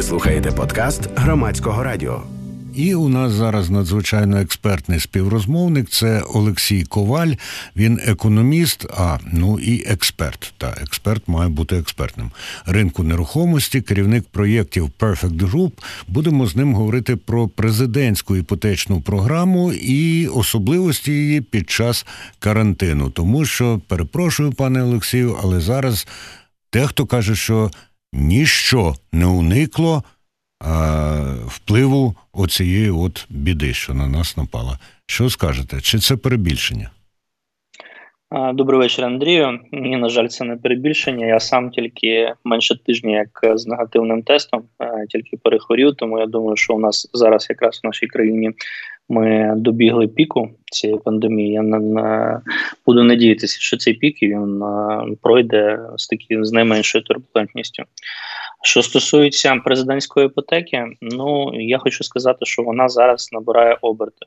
Ви слухаєте подкаст Громадського радіо. І у нас зараз надзвичайно експертний співрозмовник – це Олексій Коваль. Він економіст, і експерт. Та експерт має бути експертним. Ринку нерухомості, керівник проєктів Perfect Group. Будемо з ним говорити про президентську іпотечну програму і особливості її під час карантину. Тому що, перепрошую, пане Олексію, але зараз дехто каже, що ніщо не уникло впливу оцієї біди, що на нас напала. Що скажете? Чи це перебільшення? Добрий вечір, Андрію. Ні, на жаль, це не перебільшення. Я сам тільки менше тижня, як з негативним тестом, тільки перехворів, тому я думаю, що у нас зараз якраз в нашій країні ми добігли піку цієї пандемії. Я буду надіятися, що цей пік він пройде з найменшою турбулентністю. Що стосується президентської іпотеки, я хочу сказати, що вона зараз набирає оберти.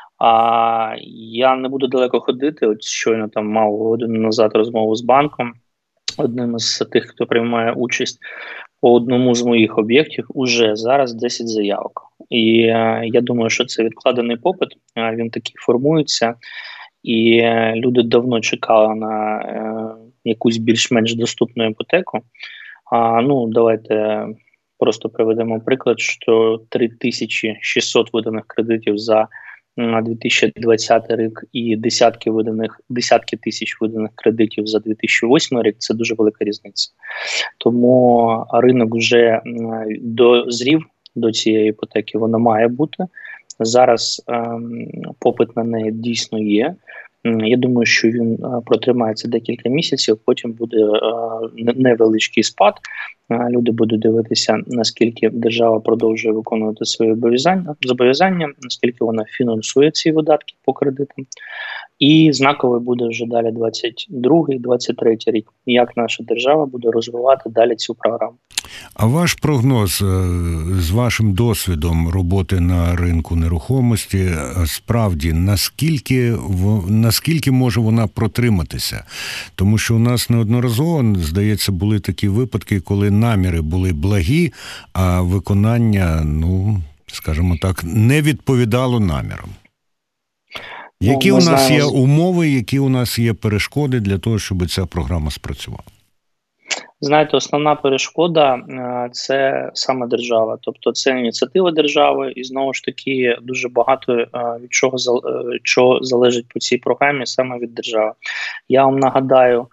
Я не буду далеко ходити. От щойно мав годину назад розмову з банком, одним із тих, хто приймає участь по одному з моїх об'єктів, уже зараз 10 заявок. І я думаю, що це відкладений попит, він такий формується, і люди давно чекали на якусь більш-менш доступну іпотеку. Давайте просто приведемо приклад, що 3600 виданих кредитів за 2020 рік і десятки тисяч виданих кредитів за 2008 рік – це дуже велика різниця. Тому ринок вже дозрів до цієї іпотеки, вона має бути. Зараз попит на неї дійсно є. Я думаю, що він протримається декілька місяців, потім буде невеличкий спад. Люди будуть дивитися, наскільки держава продовжує виконувати свої зобов'язання, наскільки вона фінансує ці видатки по кредитам. І знаковий буде вже далі 22-23 рік, як наша держава буде розвивати далі цю програму. А ваш прогноз з вашим досвідом роботи на ринку нерухомості, справді, наскільки може вона протриматися? Тому що у нас неодноразово, здається, були такі випадки, коли наміри були благі, а виконання, скажімо так, не відповідало намірам. Які у нас є умови, які у нас є перешкоди для того, щоб ця програма спрацювала? Знаєте, основна перешкода – це саме держава. Тобто це ініціатива держави, і знову ж таки дуже багато від чого залежить по цій програмі саме від держави. Я вам нагадаю,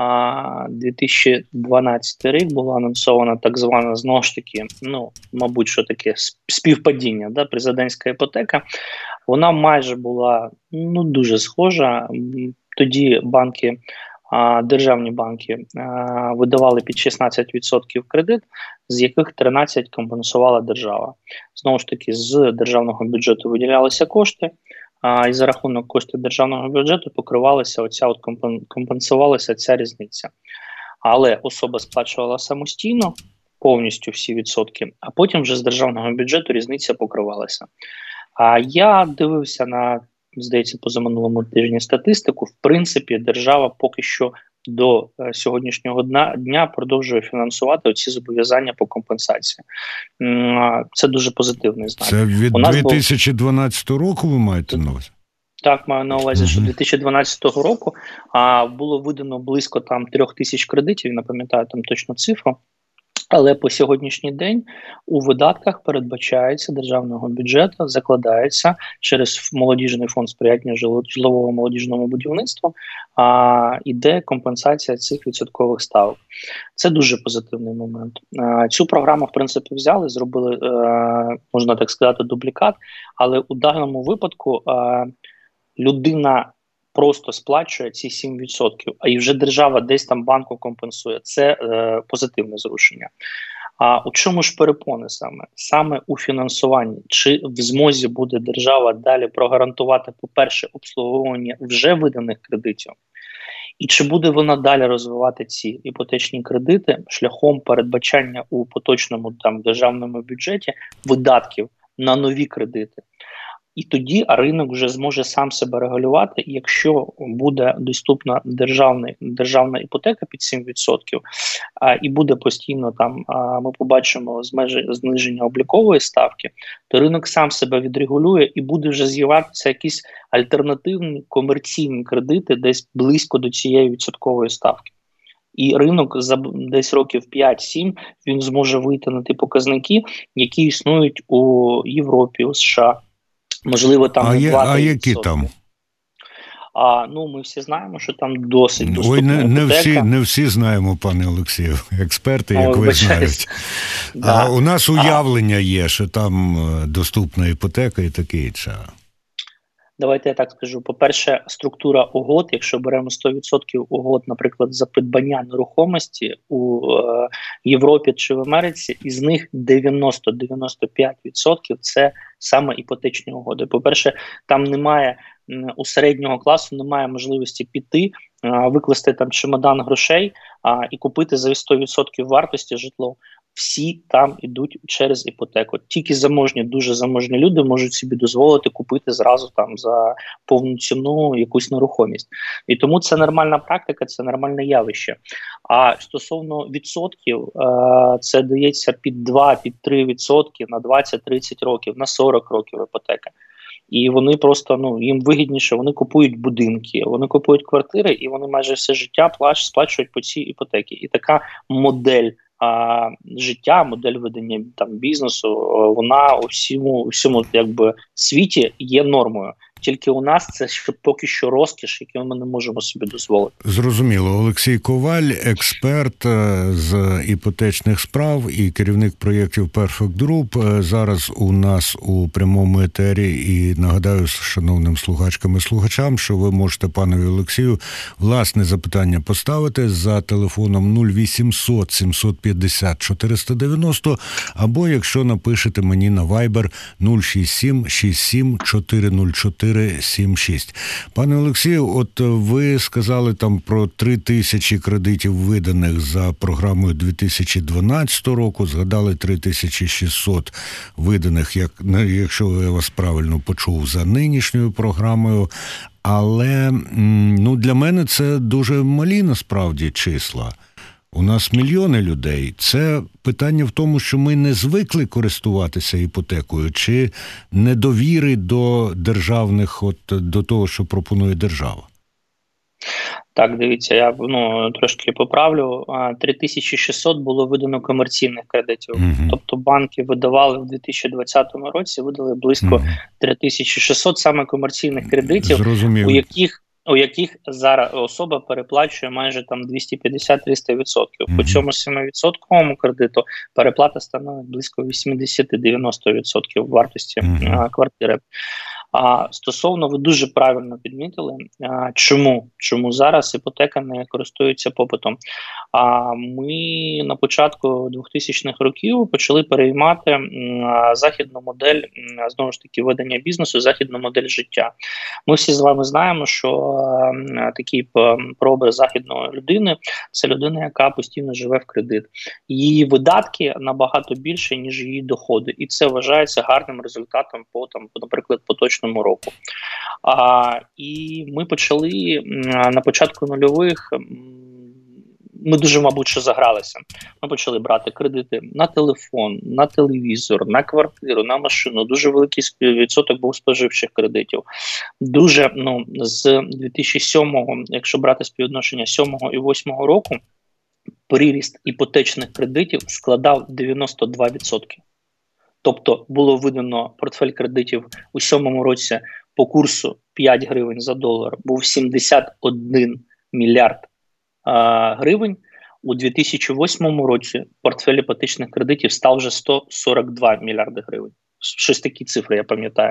2012 рік була анонсована так звана, знову ж таки, мабуть, що таке співпадіння, президентська іпотека. Вона майже була дуже схожа. Тоді державні банки видавали під 16% кредит, з яких 13% компенсувала держава. Знову ж таки, з державного бюджету виділялися кошти, і за рахунок коштів державного бюджету компенсувалася ця різниця. Але особа сплачувала самостійно повністю всі відсотки, а потім вже з державного бюджету різниця покривалася. Я дивився здається, позаминулому тижні статистику. В принципі, держава поки що до сьогоднішнього дня продовжує фінансувати оці зобов'язання по компенсації. Це дуже позитивний знак. Це від 2012 року ви маєте на увазі? Так, маю на увазі, що 2012 року було видано близько 3000 кредитів, не пам'ятаю точно цифру. Але по сьогоднішній день у видатках передбачається державного бюджету, закладається через молодіжний фонд сприяння житлового молодіжному будівництву, іде компенсація цих відсоткових ставок. Це дуже позитивний момент. Цю програму, в принципі, взяли, зробили, можна так сказати, дублікат, але у даному випадку людина просто сплачує ці 7%, а і вже держава десь банку компенсує. Це позитивне зрушення. А у чому ж перепони саме? Саме у фінансуванні. Чи в змозі буде держава далі прогарантувати, по-перше, обслуговування вже виданих кредитів? І чи буде вона далі розвивати ці іпотечні кредити шляхом передбачання у поточному державному бюджеті видатків на нові кредити? І тоді ринок вже зможе сам себе регулювати, і якщо буде доступна державна іпотека під 7%, і буде постійно там, ми побачимо зниження облікової ставки, то ринок сам себе відрегулює і буде вже з'являтися якісь альтернативні комерційні кредити десь близько до цієї відсоткової ставки. І ринок за десь років 5-7 він зможе вийти на ті показники, які існують у Європі, у США. Можливо, там а які там? Ми всі знаємо, що там досить доступна іпотека. Не всі знаємо, пане Олексію. Експерти, як ви знають. Да. А у нас уявлення є, що там доступна іпотека і таке інше. Давайте я так скажу. По-перше, структура угод, якщо беремо 100% угод, наприклад, за придбання нерухомості у Європі чи в Америці, із них 90-95% це саме іпотечні угоди. По-перше, там немає у середнього класу немає можливості піти, викласти там чемодан грошей і купити за 100% вартості житло. Всі там ідуть через іпотеку. Тільки заможні, дуже заможні люди можуть собі дозволити купити зразу там за повну ціну якусь нерухомість. І тому це нормальна практика, це нормальне явище. А стосовно відсотків, це дається під 2-3% на 20-30 років, на 40 років іпотека. І вони просто, їм вигідніше, вони купують будинки, вони купують квартири, і вони майже все життя сплачують по цій іпотеці. І така модель життя, модель ведення там бізнесу, вона у всьому якби світі є нормою. Тільки у нас це поки що розкіш, яку ми не можемо собі дозволити. Зрозуміло. Олексій Коваль, експерт з іпотечних справ і керівник проєктів Perfect Group. Зараз у нас у прямому етері, і нагадаю шановним слухачкам і слухачам, що ви можете панові Олексію власне запитання поставити за телефоном 0800 750 490, або якщо напишете мені на Viber 067 67 404 76. Пане Олексію, от ви сказали там про 3000 кредитів виданих за програмою 2012 року, згадали 3600 виданих, якщо я вас правильно почув, за нинішньою програмою. Але для мене це дуже малі насправді числа. У нас мільйони людей. Це питання в тому, що ми не звикли користуватися іпотекою, чи недовіри до державних, до того, що пропонує держава? Так, дивіться, я трошки поправлю. 3600 було видано комерційних кредитів. Тобто банки видавали в 2020 році, видали близько 3600 саме комерційних кредитів, у яких зараз особа переплачує майже там 250-300%. По цьому 7% кредиту переплата становить близько 80-90% вартості квартири. Стосовно, ви дуже правильно підмітили, чому зараз іпотека не користується попитом. Ми на початку 2000-х років почали переймати західну модель, знову ж таки, ведення бізнесу, західну модель життя. Ми всі з вами знаємо, що такий прообраз західної людини – це людина, яка постійно живе в кредит. Її видатки набагато більше, ніж її доходи. І це вважається гарним результатом наприклад, поточному року. І ми почали на початку нульових, ми дуже, мабуть, що загралися. Ми почали брати кредити на телефон, на телевізор, на квартиру, на машину. Дуже великий відсоток був споживчих кредитів. Дуже, з 2007-го, якщо брати співвідношення 7-го і 8-го року, приріст іпотечних кредитів складав 92%. Тобто було видано портфель кредитів у 7-му році по курсу 5 гривень за долар, був 71 мільярд гривень. У 2008 році портфель іпотечних кредитів став вже 142 мільярди гривень. Щось такі цифри, я пам'ятаю.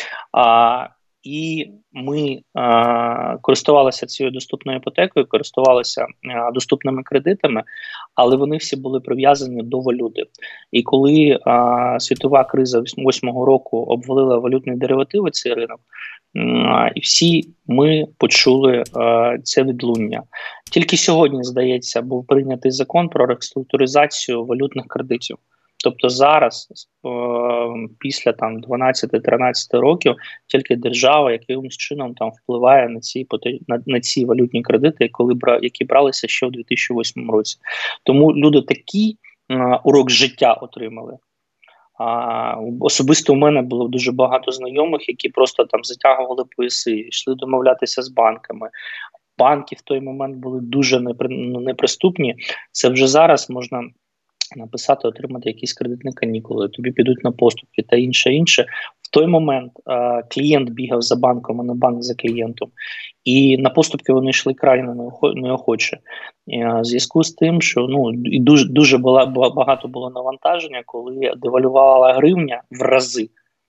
І ми користувалися цією доступною іпотекою, користувалися доступними кредитами, але вони всі були прив'язані до валюти. І коли світова криза 2008 року обвалила валютні деривативи, цей ринок, і всі ми почули це відлуння. Тільки сьогодні, здається, був прийнятий закон про реструктуризацію валютних кредитів. Тобто зараз, після там 12-13 років, тільки держава якимось чином там впливає на ці валютні кредити, які бралися ще у 2008 році. Тому люди такий урок життя отримали. Особисто у мене було дуже багато знайомих, які просто там затягували пояси, йшли домовлятися з банками. Банки в той момент були дуже неприступні. Це вже зараз можна написати, отримати якісь кредитні канікули, тобі підуть на поступки та інше. В той момент клієнт бігав за банком, а не банк за клієнтом. І на поступки вони йшли крайне неохоче. В зв'язку з тим, що і дуже багато було навантаження, коли девальвувала гривня в рази,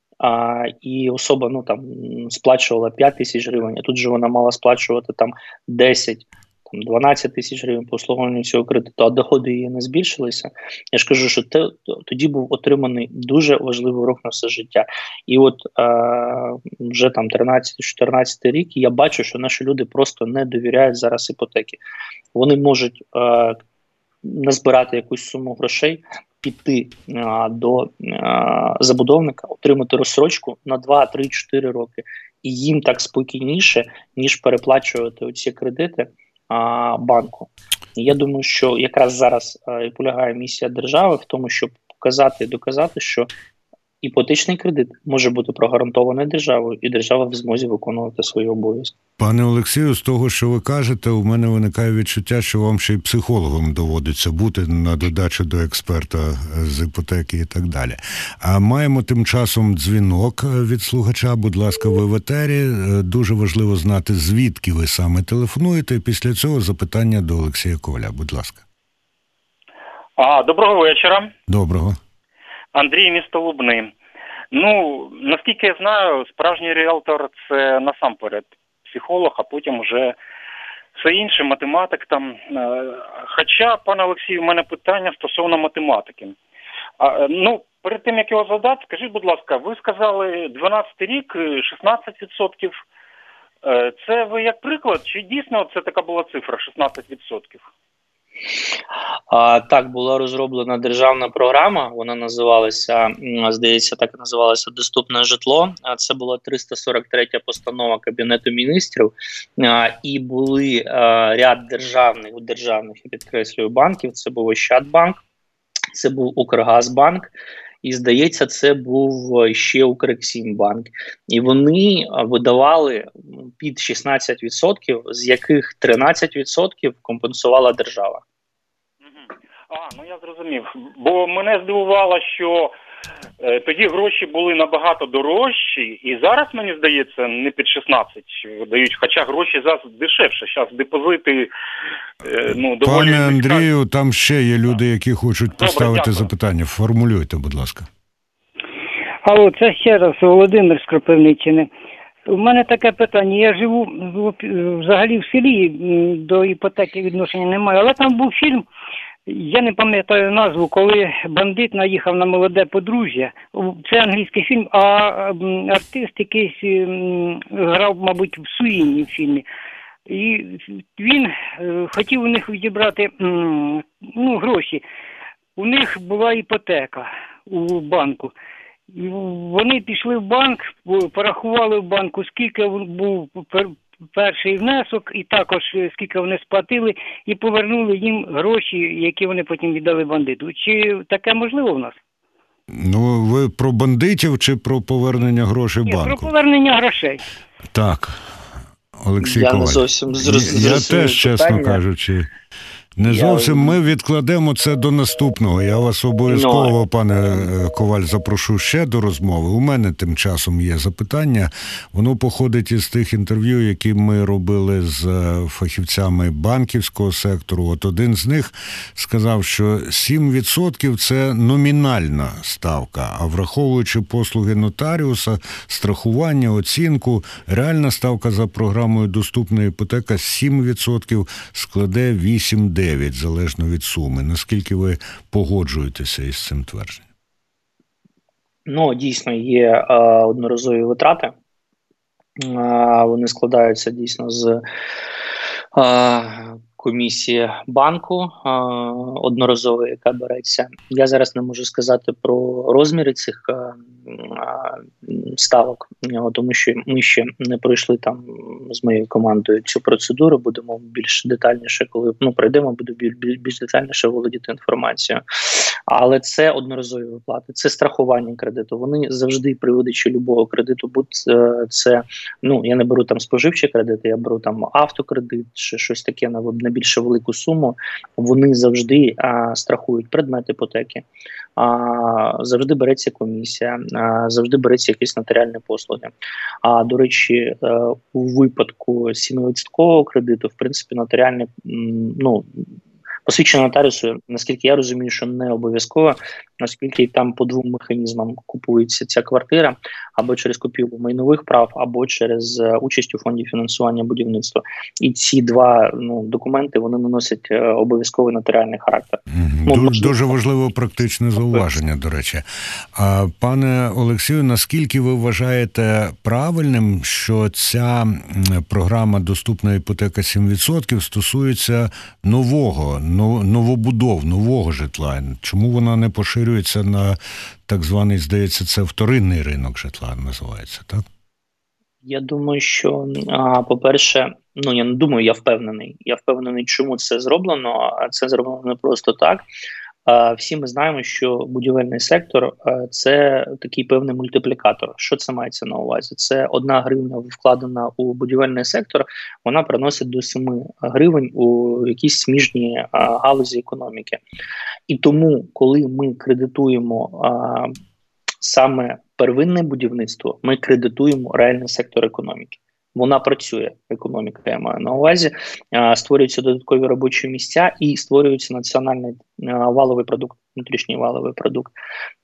і особа сплачувала 5 тисяч гривень, а тут же вона мала сплачувати там 10, 12 тисяч гривень по обслуговуванню цього кредиту, а доходи її не збільшилися. Я ж кажу, що тоді був отриманий дуже важливий урок на все життя. І от вже там 13-14 рік, я бачу, що наші люди просто не довіряють зараз іпотеки. Вони можуть назбирати якусь суму грошей, піти до забудовника, отримати розстрочку на 2, 3, 4 роки. І їм так спокійніше, ніж переплачувати оці кредити банку. І я думаю, що якраз зараз і полягає місія держави в тому, щоб показати і доказати, що іпотечний кредит може бути прогарантований державою, і держава в змозі виконувати свої обов'язки. Пане Олексію, з того, що ви кажете, у мене виникає відчуття, що вам ще й психологом доводиться бути на додачу до експерта з іпотеки і так далі. А маємо тим часом дзвінок від слухача. Будь ласка, ви в етері. Дуже важливо знати, звідки ви саме телефонуєте. Після цього запитання до Олексія Коваля. Будь ласка. Доброго вечора. Доброго. Андрій, місто Лубни. Наскільки я знаю, справжній ріелтор – це насамперед психолог, а потім вже все інше, математик там. Хоча, пане Олексію, у мене питання стосовно математики. Перед тим, як його задати, скажіть, будь ласка, ви сказали 12-й рік, 16%. Це ви як приклад, чи дійсно це така була цифра, 16%? Так, була розроблена державна програма, вона називалася, здається, так і називалася «Доступне житло». Це була 343-я постанова Кабінету міністрів, і були ряд державних, я підкреслюю, банків. Це був Ощадбанк, це був Укргазбанк, і, здається, це був ще Укрексімбанк. І вони видавали під 16%, з яких 13% компенсувала держава. Я зрозумів. Бо мене здивувало, що тоді гроші були набагато дорожчі, і зараз, мені здається, не під 16 видають, хоча гроші зараз дешевше. Зараз депозити, доволі... Пане Андрію, там ще є люди, які хочуть поставити запитання. Формулюйте, будь ласка. Алло, це ще раз Володимир з Кропивниччини. У мене таке питання. Я живу взагалі в селі, до іпотеки відношення немає, але там був фільм, я не пам'ятаю назву, коли бандит наїхав на молоде подружжя. Це англійський фільм, а артист якийсь грав, мабуть, в Суїні в фільмі. І він хотів у них відібрати гроші. У них була іпотека у банку. І вони пішли в банк, порахували в банку, скільки був перший внесок, і також скільки вони сплатили, і повернули їм гроші, які вони потім віддали бандиту. Чи таке можливо в нас? Ви про бандитів чи про повернення грошей банку? Про повернення грошей. Так, Олексій Коваль. Я не зовсім Я теж, чесно кажучи, не зовсім. Ми відкладемо це до наступного. Я вас обов'язково, пане Коваль, запрошу ще до розмови. У мене тим часом є запитання. Воно походить із тих інтерв'ю, які ми робили з фахівцями банківського сектору. От один з них сказав, що 7% – це номінальна ставка, а враховуючи послуги нотаріуса, страхування, оцінку, реальна ставка за програмою «Доступна іпотека» 7% складе 8,9%. Залежно від суми. Наскільки ви погоджуєтеся із цим твердженням? Дійсно, є одноразові витрати. Вони складаються дійсно з комісії банку одноразової, яка береться. Я зараз не можу сказати про розміри цих ставок, тому що ми ще не пройшли там з моєю командою цю процедуру. Будемо більш детальніше, коли пройдемо, буду більш детальніше володіти інформацією. Але це одноразові виплати, це страхування кредиту. Вони завжди при видачі любого кредиту, це, я не беру там споживчі кредити, я беру там автокредит, чи щось таке на більш велику суму. Вони завжди страхують предмет іпотеки, завжди береться комісія, завжди береться якісь нотаріальні послуги. До речі, у випадку 7% кредиту, в принципі, нотаріальні, посвідчення нотаріусу, наскільки я розумію, що не обов'язково, оскільки там по двом механізмам купується ця квартира, або через купівлю майнових прав, або через участь у фонді фінансування будівництва. І ці два документи, вони наносять обов'язковий нотаріальний характер. Дуже важливе практичне зауваження, до речі. Пане Олексію, наскільки ви вважаєте правильним, що ця програма «Доступна іпотека 7%» стосується новобудов, нового житла? Чому вона не поширюється на так званий, здається, це вторинний ринок житла називається, так? Я думаю, що, по-перше, я не думаю, я впевнений. Я впевнений, чому це зроблено. Це зроблено не просто так. Всі ми знаємо, що будівельний сектор – це такий певний мультиплікатор. Що це мається на увазі? Це 1 гривня вкладена у будівельний сектор, вона приносить до 7 гривень у якісь сміжні галузі економіки. І тому, коли ми кредитуємо саме первинне будівництво, ми кредитуємо реальний сектор економіки. Вона працює, економіка, я маю на увазі, створюються додаткові робочі місця і створюється національний валовий продукт, внутрішній валовий продукт.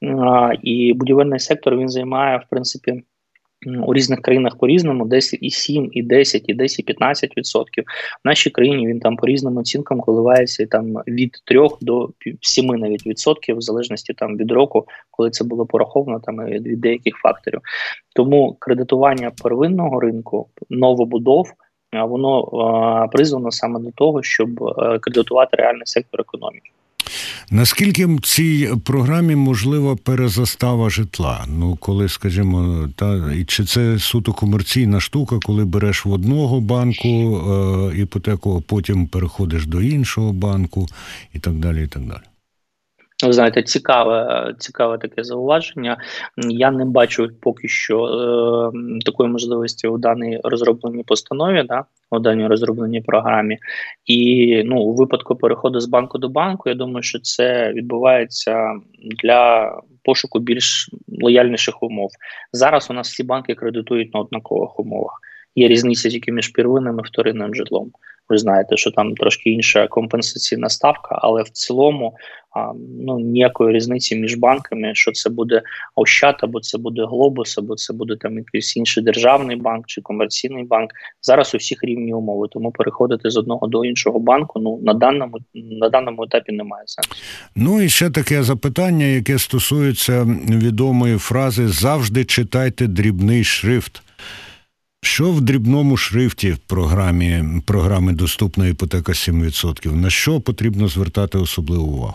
І будівельний сектор, він займає, в принципі, у різних країнах по-різному, десь і 7, і 10, і десь і 15%. В нашій країні він там по різним оцінкам коливається там від 3 до 7 навіть відсотків, в залежності там від року, коли це було пораховано, там від деяких факторів. Тому кредитування первинного ринку, новобудов, воно призвано саме до того, щоб кредитувати реальний сектор економіки. Наскільки в цій програмі можлива перезастава житла? Коли, скажімо, і чи це суто комерційна штука, коли береш в одного банку іпотеку, а потім переходиш до іншого банку і так далі, і так далі? Ви знаєте, цікаве таке зауваження. Я не бачу поки що такої можливості у даній розробленій постанові, у даній розробленій програмі. І у випадку переходу з банку до банку, я думаю, що це відбувається для пошуку більш лояльніших умов. Зараз у нас всі банки кредитують на однакових умовах. Є різниця тільки між первинним і вторинним житлом. Ви знаєте, що там трошки інша компенсаційна ставка, але в цілому ніякої різниці між банками, що це буде Ощад, або це буде Глобус, або це буде там якийсь інший державний банк чи комерційний банк. Зараз у всіх рівні умови, тому переходити з одного до іншого банку на даному етапі немає сенсу. І ще таке запитання, яке стосується відомої фрази «завжди читайте дрібний шрифт». Що в дрібному шрифті програми «Доступна іпотека 7%»? На що потрібно звертати особливу увагу?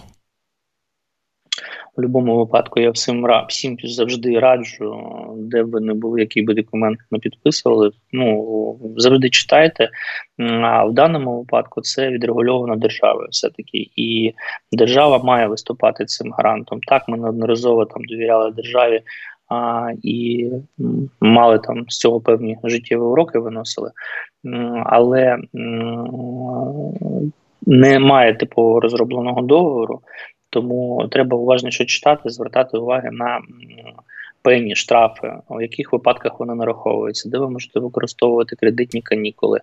У будь-якому випадку я всім завжди раджу, де б ви не були, який би документ не підписували, завжди читайте. А в даному випадку це відрегульовано державою все-таки. І держава має виступати цим гарантом. Так, ми неодноразово там довіряли державі, і мали там з цього певні життєві уроки виносили, але немає типового розробленого договору, тому треба уважніше читати, звертати увагу на пені, штрафи, у яких випадках вони нараховуються, де ви можете використовувати кредитні канікули,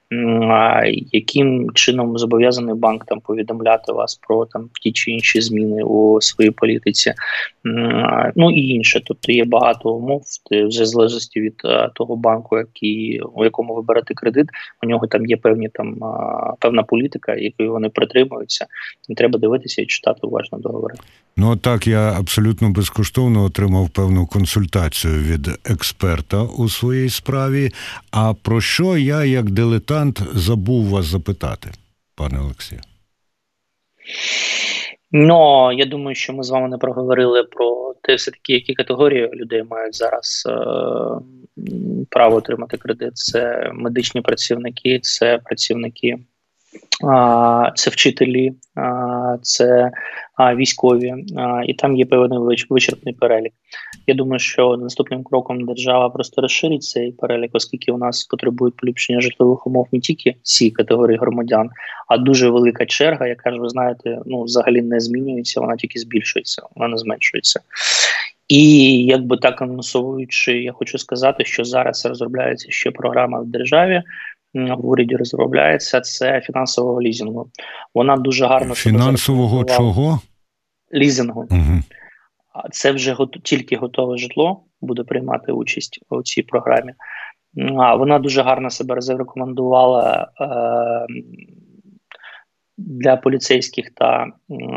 яким чином зобов'язаний банк там повідомляти вас про там ті чи інші зміни у своїй політиці, і інше. Тобто є багато умов, вже в залежності від того банку, у якому ви берете кредит, у нього там є певна політика, якої вони притримуються, і треба дивитися і читати уважно договори. Так, я абсолютно безкоштовно отримав певну консультацію від експерта у своїй справі. А про що я, як дилетант, забув вас запитати? пане Олексію? Ну, я думаю, що ми з вами не проговорили про те, все-таки, які категорії людей мають зараз право отримати кредит. Це медичні працівники, це працівники, це вчителі, це військові, і там є певний вичерпний перелік. Я думаю, що наступним кроком держава просто розширить цей перелік, оскільки у нас потребують поліпшення житлових умов не тільки ці категорії громадян, а дуже велика черга, яка ж, ви знаєте, взагалі не змінюється, вона тільки збільшується, вона не зменшується. І якби так анонсуючи, я хочу сказати, що зараз розробляється ще програма в державі, в уряді розробляється, це фінансового лізингу. Вона дуже гарно... Фінансового чого? Лізингу. Угу. Це вже тільки готове житло буде приймати участь у цій програмі. Вона дуже гарно себе зарекомендувала для поліцейських та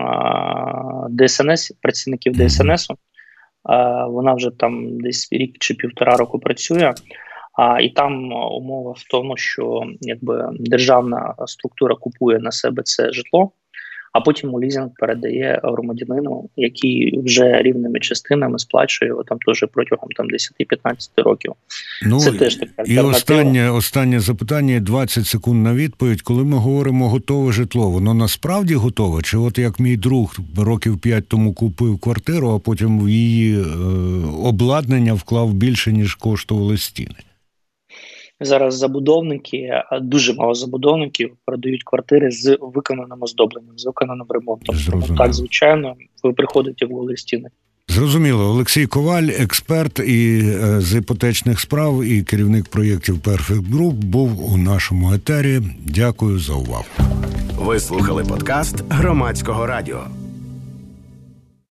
ДСНС, працівників ДСНСу. Вона вже там десь рік чи 1,5 року працює. І там умова в тому, що якби державна структура купує на себе це житло, а потім у лізинг передає громадянину, який вже рівними частинами сплачує його там теж протягом 10-15 років. Це теж така альтернатива. І останнє запитання, 20 секунд на відповідь. Коли ми говоримо готове житло, воно насправді готове? Чи от як мій друг років 5 тому купив квартиру, а потім в її обладнання вклав більше, ніж коштували стіни? Зараз забудовники, дуже мало забудовників, продають квартири з виконаним оздобленням, з виконаним ремонтом. Так, звичайно, ви приходите в голі стіни. Зрозуміло. Олексій Коваль, експерт з іпотечних справ і керівник проєктів Perfect Group, був у нашому етері. Дякую за увагу. Ви слухали подкаст Громадського радіо.